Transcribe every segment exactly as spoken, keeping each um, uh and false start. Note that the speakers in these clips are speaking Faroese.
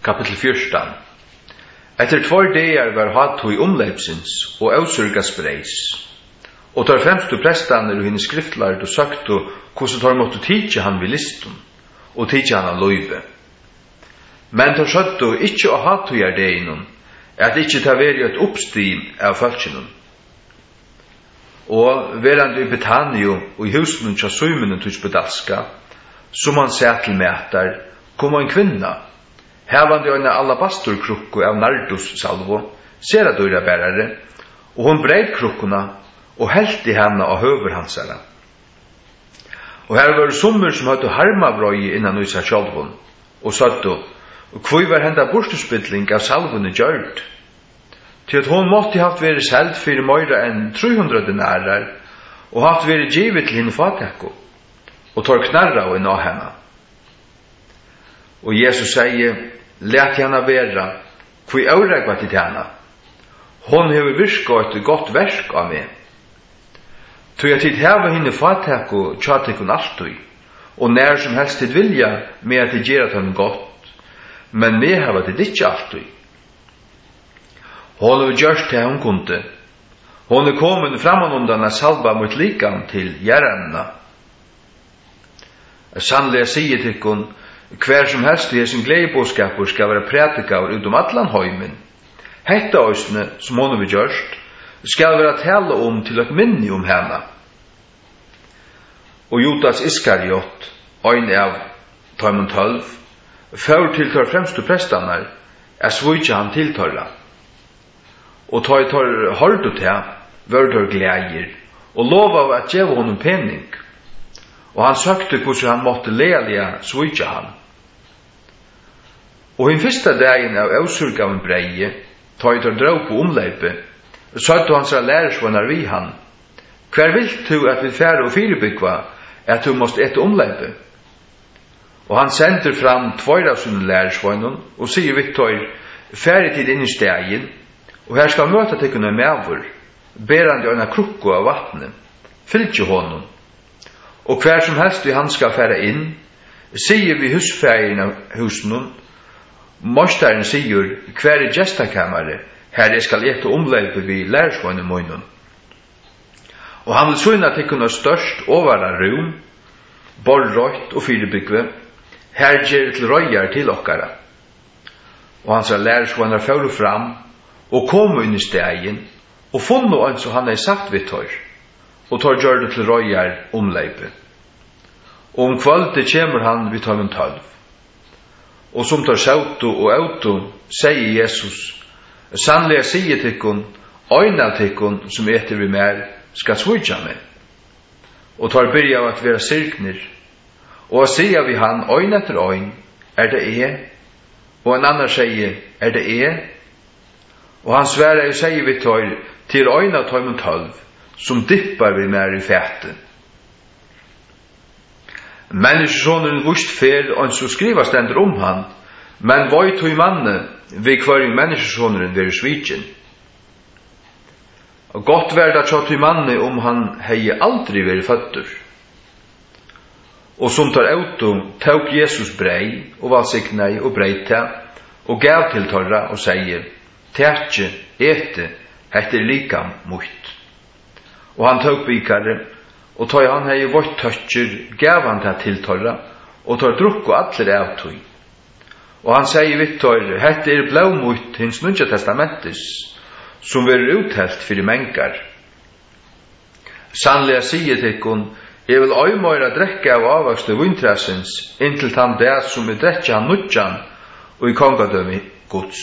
Kapitel fjorton. Etter tvær dagar var hatt i omleipsins og ausurga spreis. Og tar fremstu prestaner og henne skriftlærd og sagt og hvordan tar måtte tidsi han vid listen og tidsi han av løyve. Men tar sagt og ikkje å hatt i erdeinum at ikkje ta veri et oppstim av falskinum. Og verande i Betanio og i husen tja søymenen tuts bedalska, som han seg til metar, kom en kvinna, hevande en alabastorkrukku av nardus salvo, sera døyra bærare, og hon breit krukkuna og helt i henne av høver hansara. Og her var sommer som hadde harmabrøy innan uisa sjálvun, og sattu, og kvøy var henda borstuspilling av salvun i gjørd, til at hon måtte haft væri selv fyrir møyra enn tre hundre dinarar, og haft væri givet til henne fatekko, og tar knarra og nå henne. Og Jesus sier, let henne vera, kvøy auregva til henne. Hon hever virka et godt versk av meg. Tog jeg tid heva henne fatekko, tjatekon alltui, og nær som helst tid vilja med at det gjerat henne godt, men med heva det ikkje alltui. Hon har gjort det hon kunde. Hon er kommet framan undan a salva mot likam til gjerranna. Sannlega sier tikkun, hver som helst i sin gledebåskapur skal være prætikaur utom allan heimen. Hetta òsne, som hon har gjort, skal være tala om til et minni om henne. Og Judas Iskariot, ein av taimund tolv, fyrir til tar fremstu prestanar, er svujtja han tiltarra. Og tar tar holdt til, var tar glægir, og lova at gjeva honom pening. Og han søkte hvordan han måtte lealia svujtja han. Og i fyrsta dagen av ausurgaven breie, tar tar drau på omleipe, søkte han seg lærersvannar vi han. Hver vil du at vi fære og firebyggva at du måste ete omleipe? Og han sender fram tvær av sine lærersvannar og sier vi tar fære tid inn i stegen, og her skal møta tekkene medvur, berande øyna krukko av vattnet, fylgje honom. Og hver som helst vi han skal fære inn, sier vi husfægin av husnum, mostaren sier, hver er gestakamare, her jeg skal ete omleipe vi lærersvåne møynun. Og han vil søyna tekkene størst ovara rum, borrøyt og fyrirbyggve, her gjer til røyjar til okkara. Og han sa lærersvåne fører fram, og kom inn i stegen, og funno en som han er sagt vidt her, og tar gjør det til røyjar omleipe. Og om kvalitet kommer han vidt ham en tølv. Og som tar sjauto og auto, sier Jesus, sannlega sier tikkun, øyna tikkun som etter vi mer, skal svujtja meg. Og tar byrja av at vera sirkner, og sier vi han, øyna etter øyn, er det e? Og en annan sier, er det e? Og han sværa og sier vi tar til øyna tøymund tølv, som dippar vi mer i fæten. Menneskesåneren vust fer, og så skriva stendur om han, men voi tøy manne, vi kvaring menneskesåneren veri svitjen. Og godt verda tja tøy manne om han hei aldri veri føtter. Og som tar auto, tauk Jesus brei, og valsiknei og breita, og gav til torra og sier, tætje, ete, hette likam mutt. Og han tok bikare, og tog han hei vårt tøtjer, gav han det til torra, og tar drukk og atler av tog. Og han sier vitt torra, hette er blau mutt hins nunja testamentes, som verer uthelt fyrir mengar. Sannlega sier tikkun, jeg vil øymøyra drekka av avvakste vuntrassens, inntil han det som er drekka han nutjan, og i kongadømi Guds.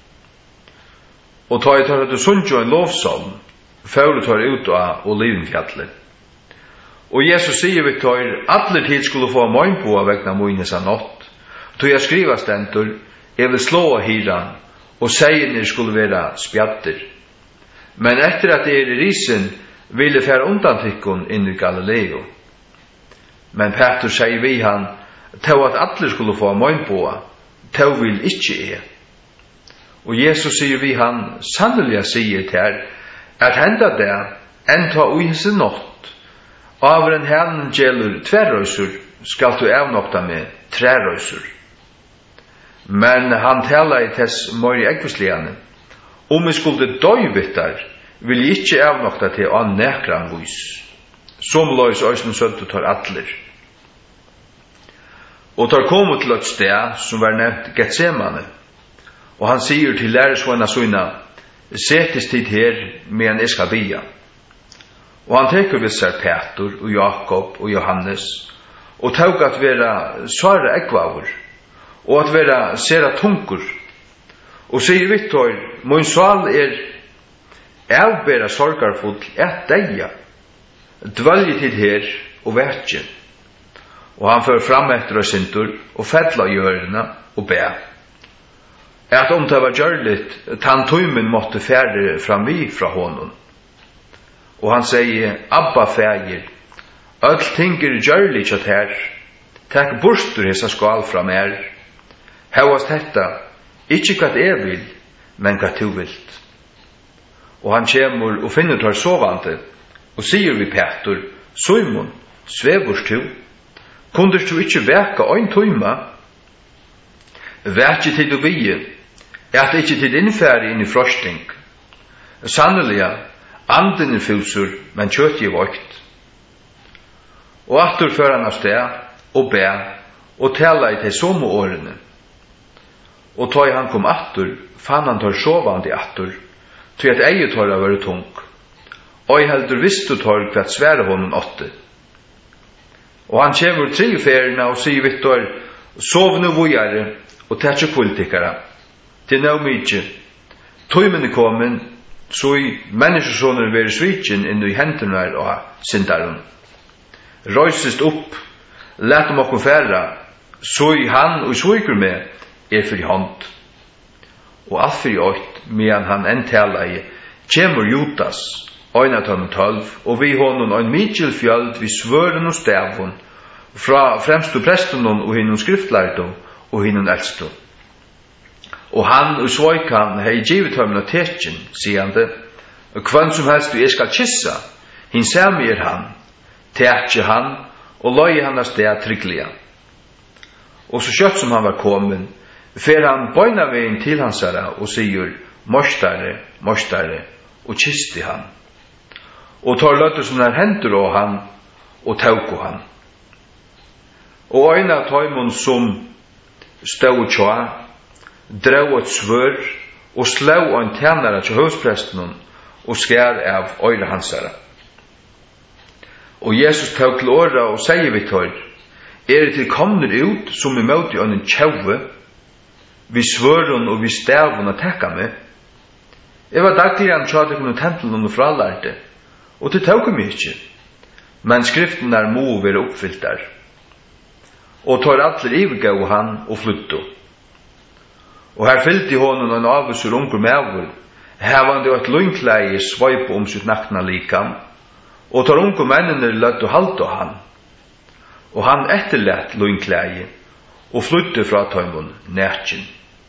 Og ta i tar at du sunnjo en lovsalm, før du tar ut av olivenfjallet. Og Jesus sier vi tar, alle tid skulle få møgnboa vegna møgnes av nått. Tog jeg skriva stendur, jeg vil slå av hiran, og seierne skulle være spjatter. Men etter at det er i risen, ville fære undantikkun inn i Galileo. Men Petrus sier vi han, tog at alle skulle få møgnboa, tog vil ikkje er. Og Jesus sier vi han, sannelig sier til her, at henda det, enn ta ui hese nått, av en herren gjelur tverrøysur, skal du avnokta med trerøysur. Men han talar i tess møyre ekvisliane. Om vi skulle døy vittar, vil jeg ikke avnokta til å nekran vis. Som lois òsne søntu tar atler. Og tar komo til et sted som var nevnt Getsemane. Og han sier til læresvana søyna, setis tid her med en iska bia. Og han teker vissar Petur og Jakob og Johannes, og tåg at vera svara ekvavur, og at vera sera tungur, og sier vittor, mun sval er avbera sorgarfull et deia, dvalje tid her og vetje. Og han fører fram etter og sintur, og fettla hjørna og be. At om det var gjørligt, tann tøymen måtte færre fram vi fra honom. Og han sier, Abba fægir, öll tingur gjørlig kjøtt her, takk burstur hesa skal fra mer, hevast hetta, ikkje kvat er vil, men kvat tu vilt. Og han kjemur og finner tar sovande, og sier vi Petur, Simon, svevurs tu, kundest du ikkje veka ein tøyma, vekje til du bie, at ikkje til innfæri inn i frosting. Sannelig, anden er fylsur, men kjøtt er vågt. Og atur fører han av sted, og be, og tala i til somme årene. Og tøy han kom atur, fann han tar sovande atur, til at eie tøyra var tung. Og heldur visst du tøyr kvart svære honom åtte. Og han kjemur tre ferina og sier vittor, sov nu vujare, og tætje politikara. Til nå mykje. Tøymen er kommen, så i menneskesåner være svitjen inn i hendene og syndaren. Røysest opp, let om okkur færa, så i han og sviker med er fri hånd. Og alt fri åkt, medan han enn tala i, kjemur Judas, øyna tøm tølv, og vi honom ein mykjel fjöld vi svøren og stavun, fra fremstu prestunon og hinnom skriftlærdo og hinnom eldstu. Og han og svøykan hei givet tømmen av tekjen, sigande, kvann som helst du er skal kissa, hin sami er han, tekje han, og løy han av sted trygglia. Og så kjøtt som han var kommen, fer han bøyna veien til hans herra og sier, morsdare, morsdare, og kisti han. Og tar løtter som er hendur av han, og tauko han. Og øyna tøymon som stau tjoa, drau et svør, og slau en tjenare til høvspresten, og skær av øyre hans herra. Og Jesus tog til åra og sier vi tør, er det til komner ut som i møte en tjauve, vi svøren og vi stavun å tekka med. Jeg var daglig an tjade kunne tempelen og fralærte, og det tog mig ikke, men skriften er må være oppfyllt der. Og tar atler ivgau han og flytto. Og her fyllte honom en avusur ungur mevur, hevande et lungkleie svaip om sitt nakna likam, og tar ungu mennene løtt og halt og han. Og han etterlett lungkleie, og flytte fra tøymon nætjen.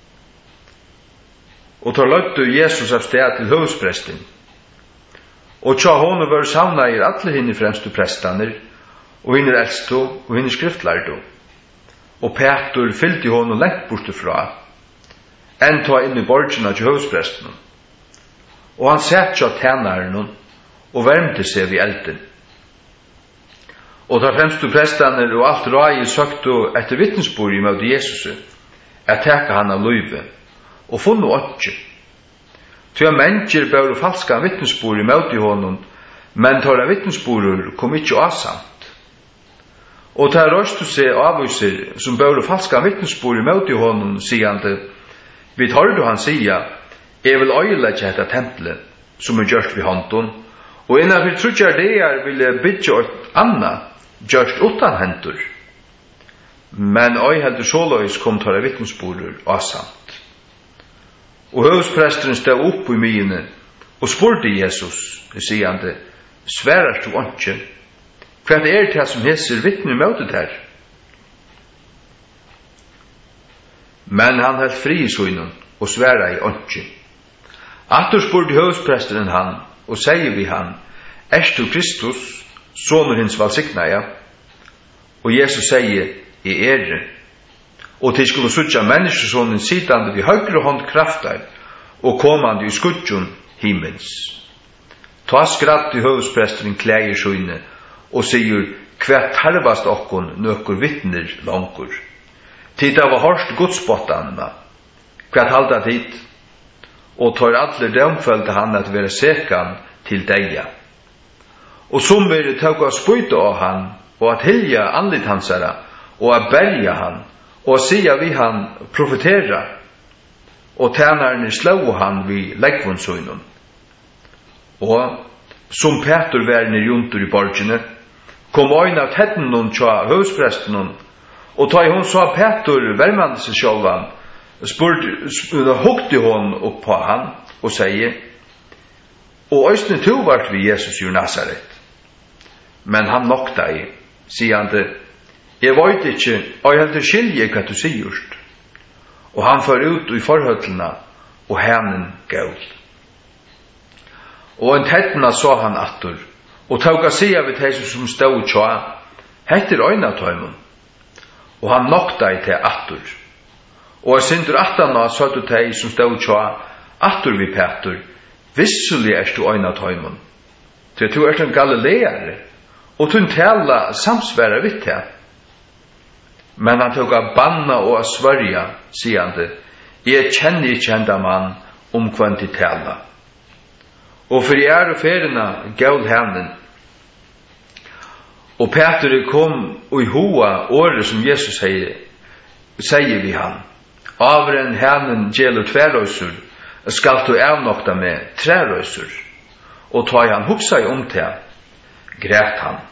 Og tar løtt Jesus av sted til høvspresten. Og tja honom var savna i alle henne fremstu prestaner, og henne eldstu, og henne skriftlærdu. Og Petur fyllte honom lengt bortifra, enn ta inn i borgina til høvspresten. Og han sett seg tænaren og varmte seg ved elden. Og ta fremstu prestaner og alt rai søkte etter vittnesbord i møte Jesus, at teka han av løyve, og funne åtje. Tja mennesker bør falska vittnesbord i møte i honom, men tar vittnesbord kom ikkje avsamt. Og ta røstu seg avviser som bør falska vittnesbord i møte i honom, sigande, vi tar du han sia, jeg vil øyelegge etter tempelet, som er gjørst ved hånden, og innan vi trutjar det er, vil jeg bytja et anna, gjørst utan hendur. Men øy heldur såløys kom tar av vittnesborder avsamt. Og høvspresteren stav opp i myene, og spurte Jesus, sigande, sverar du åndsje, hva er det som heser vittne møtet her? Men han held fri i søgnen, og sværa i åndsje. Atter spurte høvspresteren han, og sier vi han, «Erst du Kristus, sonur hins valsignaja?» Og Jesus sier, «I er det.» og til skulle suttja menneskesonen sittande vid høyre hånd kraftar, og kommande i skudjon himmels. Ta skratt i høvespresteren klæger sjøyne, og sier, hva tarvast okkon nøkker vittner langkur. Tid av hårst godsbottanna, hva halda tid, og tar alle dømfølte han at være sekan til deia. Og som vil tåka spøyta av han, og at hilja anlit hansara, og at berja han, og at sia vi han profetera, og tænarne slå han vi leggvundsøynun. Og som Petur verne juntur i borgene, kom øyne av tettenen tja høvspresten, og ta i hon sa Petur vermande seg sjálvan, spurte, hukte hon opp på han, og sier, og øysne to vart vi Jesus ur Nazaret. Men han nokta i, sier han det, jeg vet ikke, og jeg heldur skilje hva du sier. Og han får ut i forhøtlene, og hænen gaul. Og en tettena så han attur, og tauka sia vid heis som stod tja, hettir øyna tøymon. Og han nokta i til attur. Og jeg sindur attana sa du til som stod tja, attur vi Petur, visselig er du øyna tøymon. Til du er en galileare, og du tala samsværa vitt her. Men han tog av banna og av svarja, sier han det, jeg kjenner ikke enda mann om kvantitala. Og for jeg er og ferina gaul hænen. Og Peter kom og i hoa året som Jesus sier, sier vi han, avren hænen gjelder tverrøysur, skal du avnokta med trerøysur. Og ta han hugsa i om til, græt han.